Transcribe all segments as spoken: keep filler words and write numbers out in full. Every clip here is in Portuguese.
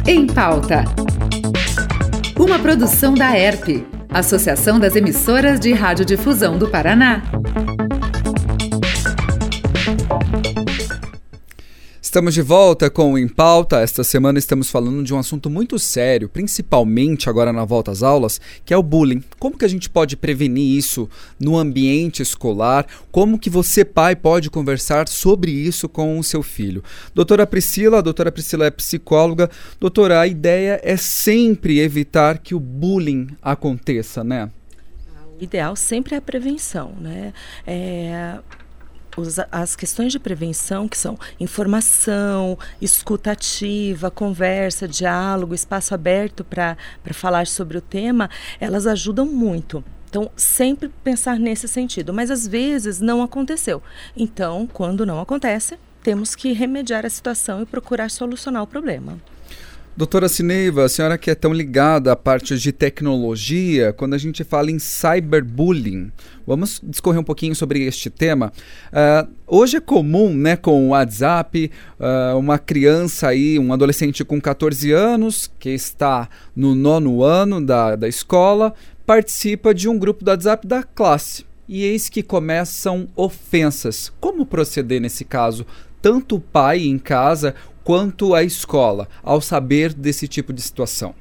Em Pauta. Uma produção da E R P, Associação das Emissoras de Radiodifusão do Paraná. Estamos de volta com o Em Pauta. Esta semana estamos falando de um assunto muito sério, principalmente agora na volta às aulas, que é o bullying. Como que a gente pode prevenir isso no ambiente escolar? Como que você, pai, pode conversar sobre isso com o seu filho? Doutora Priscila, a doutora Priscila é psicóloga. Doutora, a ideia é sempre evitar que o bullying aconteça, né? O ideal sempre é a prevenção, né? É... Os, as questões de prevenção, que são informação, escuta ativa, conversa, diálogo, espaço aberto para falar sobre o tema, elas ajudam muito. Então, sempre pensar nesse sentido. Mas, às vezes, não aconteceu. Então, quando não acontece, temos que remediar a situação e procurar solucionar o problema. Doutora Cineiva, a senhora que é tão ligada à parte de tecnologia, quando a gente fala em cyberbullying, vamos discorrer um pouquinho sobre este tema. Uh, hoje é comum, né, com o WhatsApp, uh, uma criança aí, um adolescente com catorze anos, que está no nono ano da, da escola, participa de um grupo do WhatsApp da classe. E eis que começam ofensas. Como proceder nesse caso? Tanto o pai em casa quanto a escola, ao saber desse tipo de situação?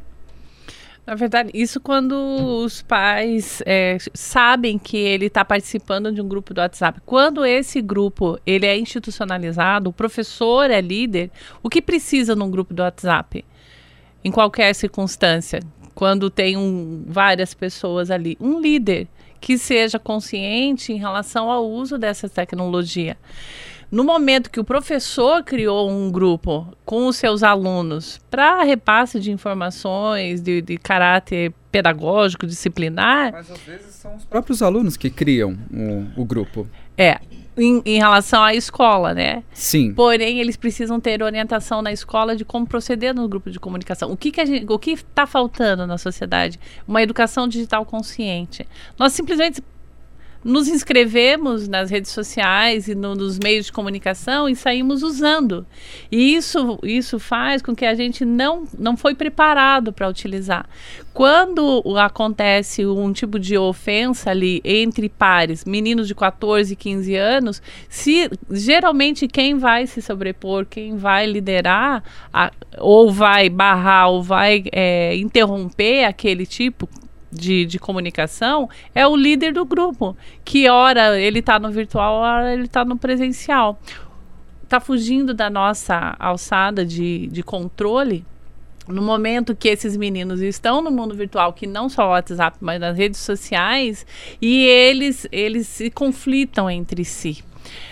Na verdade, isso quando os pais é, sabem que ele está participando de um grupo do WhatsApp. Quando esse grupo ele é institucionalizado, o professor é líder, o que precisa num grupo do WhatsApp? Em qualquer circunstância, quando tem um, várias pessoas ali, um líder que seja consciente em relação ao uso dessa tecnologia. No momento que o professor criou um grupo com os seus alunos para repasse de informações de, de caráter pedagógico, disciplinar... Mas às vezes são os próprios alunos que criam o, o grupo. É, em, em relação à escola, né? Sim. Porém, eles precisam ter orientação na escola de como proceder no grupo de comunicação. O que que a gente, o que está faltando na sociedade? Uma educação digital consciente. Nós simplesmente... nos inscrevemos nas redes sociais e no, nos meios de comunicação e saímos usando. E isso, isso faz com que a gente não, não foi preparado para utilizar. Quando acontece um tipo de ofensa ali entre pares, meninos de catorze, quinze anos, se, geralmente quem vai se sobrepor, quem vai liderar, a, ou vai barrar, ou vai é, interromper aquele tipo De, de comunicação, é o líder do grupo, que ora ele está no virtual, ora ele está no presencial. Está fugindo da nossa alçada de, de controle. No momento que esses meninos estão no mundo virtual, que não só o WhatsApp, mas nas redes sociais, e eles, eles se conflitam entre si.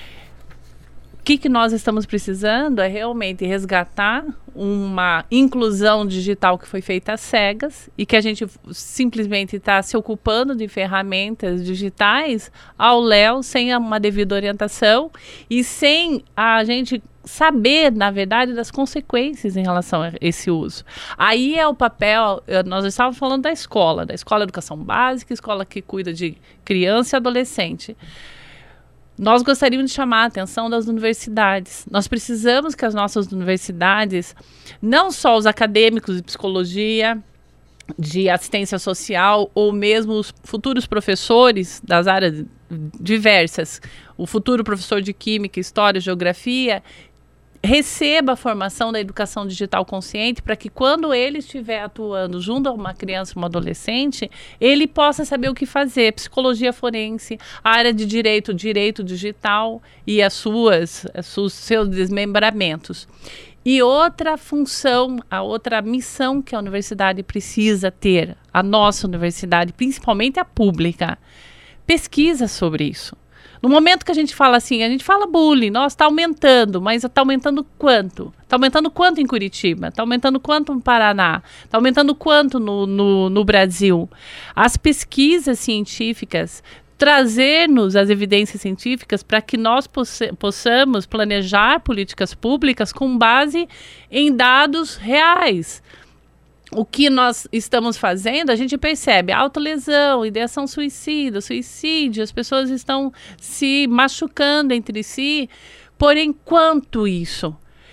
O que, que nós estamos precisando é realmente resgatar uma inclusão digital que foi feita às cegas e que a gente simplesmente está se ocupando de ferramentas digitais ao léu, sem uma devida orientação e sem a gente saber, na verdade, das consequências em relação a esse uso. Aí é o papel, nós estávamos falando da escola, da escola de educação básica, escola que cuida de criança e adolescente. Nós gostaríamos de chamar a atenção das universidades. Nós precisamos que as nossas universidades, não só os acadêmicos de psicologia, de assistência social, ou mesmo os futuros professores das áreas diversas, o futuro professor de química, história, geografia, receba a formação da educação digital consciente para que quando ele estiver atuando junto a uma criança, uma adolescente, ele possa saber o que fazer. Psicologia forense, a área de direito, direito digital e as suas, os seus desmembramentos. E outra função, a outra missão que a universidade precisa ter, a nossa universidade, principalmente a pública, pesquisa sobre isso. No momento que a gente fala assim, a gente fala bullying, nossa, está aumentando, mas está aumentando quanto? Está aumentando quanto em Curitiba? Está aumentando quanto no Paraná? Está aumentando quanto no, no, no Brasil? As pesquisas científicas, trazer-nos as evidências científicas para que nós poss- possamos planejar políticas públicas com base em dados reais. O que nós estamos fazendo, a gente percebe autolesão, ideação suicida, suicídio, as pessoas estão se machucando entre si. Porém, quanto isso?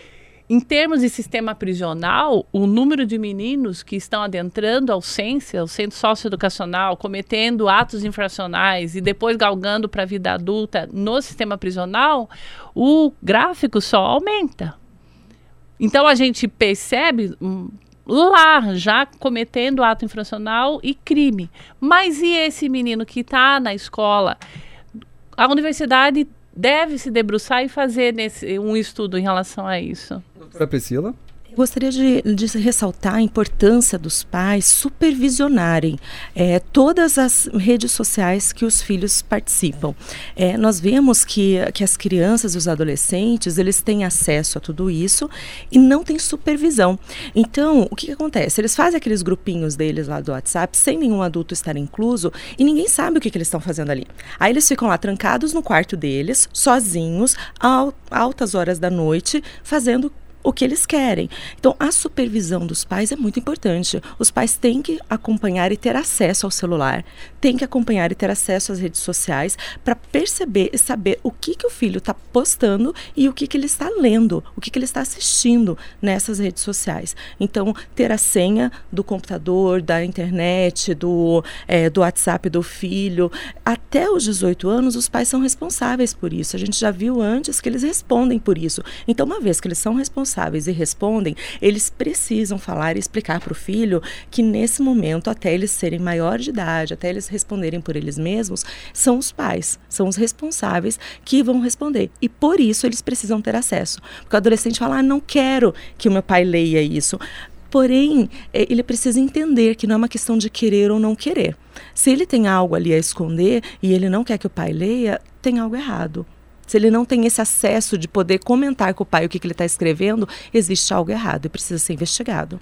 Em termos de sistema prisional, o número de meninos que estão adentrando ao CENSE, ao Centro Socioeducacional, cometendo atos infracionais e depois galgando para a vida adulta no sistema prisional, o gráfico só aumenta. Então a gente percebe hum, lá já cometendo ato infracional e crime. Mas e esse menino que está na escola? A universidade deve se debruçar e fazer nesse, um estudo em relação a isso. Doutora Priscila? Gostaria de, de ressaltar a importância dos pais supervisionarem é, todas as redes sociais que os filhos participam. É, nós vemos que, que as crianças e os adolescentes, eles têm acesso a tudo isso e não têm supervisão. Então, o que, que acontece? Eles fazem aqueles grupinhos deles lá do WhatsApp, sem nenhum adulto estar incluso, e ninguém sabe o que, que eles estão fazendo ali. Aí eles ficam lá trancados no quarto deles, sozinhos, a altas horas da noite, fazendo o que eles querem. Então, a supervisão dos pais é muito importante. Os pais têm que acompanhar e ter acesso ao celular, têm que acompanhar e ter acesso às redes sociais para perceber e saber o que, que o filho está postando e o que, que ele está lendo, o que, que ele está assistindo nessas redes sociais. Então, ter a senha do computador, da internet, do, é, do WhatsApp do filho. Até os dezoito anos, os pais são responsáveis por isso. A gente já viu antes que eles respondem por isso. Então, uma vez que eles são responsáveis e respondem, eles precisam falar e explicar para o filho que nesse momento, até eles serem maior de idade, até eles responderem por eles mesmos, são os pais, são os responsáveis que vão responder. E por isso eles precisam ter acesso. Porque o adolescente fala, ah, não quero que o meu pai leia isso. Porém, ele precisa entender que não é uma questão de querer ou não querer. Se ele tem algo ali a esconder e ele não quer que o pai leia, tem algo errado. Se ele não tem esse acesso de poder comentar com o pai o que, que ele está escrevendo, existe algo errado e precisa ser investigado.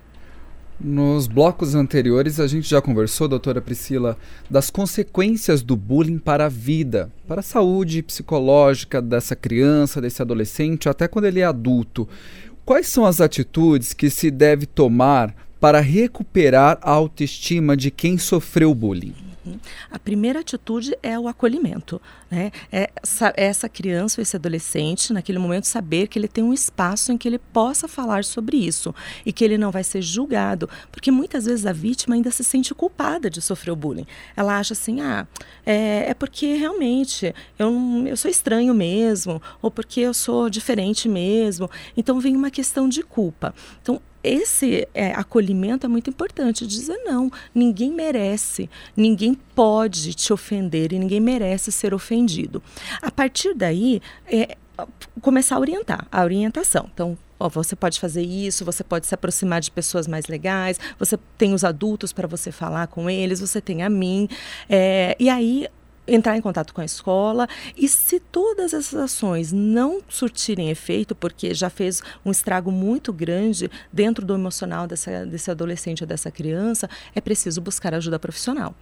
Nos blocos anteriores, a gente já conversou, doutora Priscila, das consequências do bullying para a vida, para a saúde psicológica dessa criança, desse adolescente, até quando ele é adulto. Quais são as atitudes que se deve tomar para recuperar a autoestima de quem sofreu bullying? A primeira atitude é o acolhimento, né? É essa, essa criança ou esse adolescente, naquele momento, saber que ele tem um espaço em que ele possa falar sobre isso e que ele não vai ser julgado, porque muitas vezes a vítima ainda se sente culpada de sofrer o bullying. Ela acha assim, ah, é, é porque realmente eu, eu sou estranho mesmo, ou porque eu sou diferente mesmo. Então vem uma questão de culpa. Então, esse é, acolhimento é muito importante, dizer não, ninguém merece, ninguém pode te ofender e ninguém merece ser ofendido. A partir daí, é, começar a orientar, a orientação. Então, ó, você pode fazer isso, você pode se aproximar de pessoas mais legais, você tem os adultos para você falar com eles, você tem a mim, é, e aí entrar em contato com a escola, e se todas essas ações não surtirem efeito, porque já fez um estrago muito grande dentro do emocional dessa, desse adolescente ou dessa criança, é preciso buscar ajuda profissional.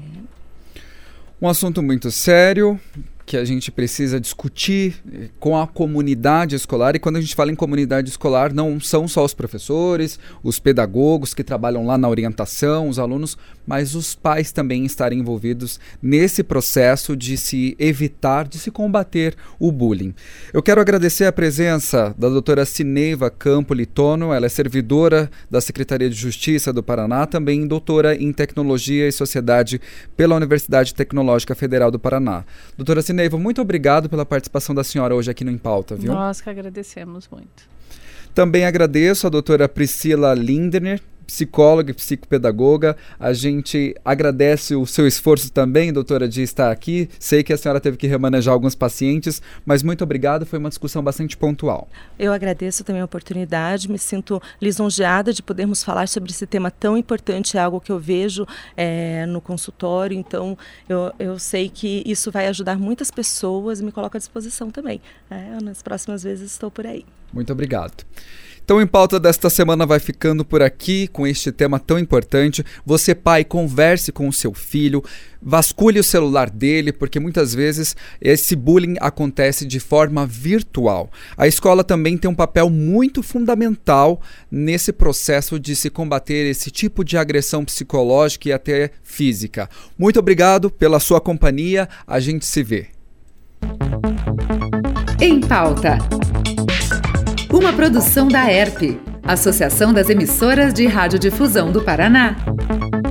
É. Um assunto muito sério, que a gente precisa discutir com a comunidade escolar. E quando a gente fala em comunidade escolar, não são só os professores, os pedagogos que trabalham lá na orientação, os alunos, mas os pais também estarem envolvidos nesse processo de se evitar, de se combater o bullying. Eu quero agradecer a presença da doutora Cineiva Campo Litono, ela é servidora da Secretaria de Justiça do Paraná, também doutora em Tecnologia e Sociedade pela Universidade Tecnológica Federal do Paraná. Doutora Cineiva, muito obrigado pela participação da senhora hoje aqui no Em Pauta, viu? Nós que agradecemos muito. Também agradeço a doutora Priscila Lindner, psicóloga e psicopedagoga. A gente agradece o seu esforço também, doutora, de estar aqui. Sei que a senhora teve que remanejar alguns pacientes, mas muito obrigado, foi uma discussão bastante pontual. Eu agradeço também a oportunidade, me sinto lisonjeada de podermos falar sobre esse tema tão importante, é algo que eu vejo é, no consultório, então eu, eu sei que isso vai ajudar muitas pessoas e me coloco à disposição também. É, nas próximas vezes estou por aí. Muito obrigado. Então, Em Pauta desta semana vai ficando por aqui com este tema tão importante. Você, pai, converse com o seu filho, vasculhe o celular dele, porque muitas vezes esse bullying acontece de forma virtual. A escola também tem um papel muito fundamental nesse processo de se combater esse tipo de agressão psicológica e até física. Muito obrigado pela sua companhia. A gente se vê. Em Pauta. Uma produção da E R P, Associação das Emissoras de Radiodifusão do Paraná.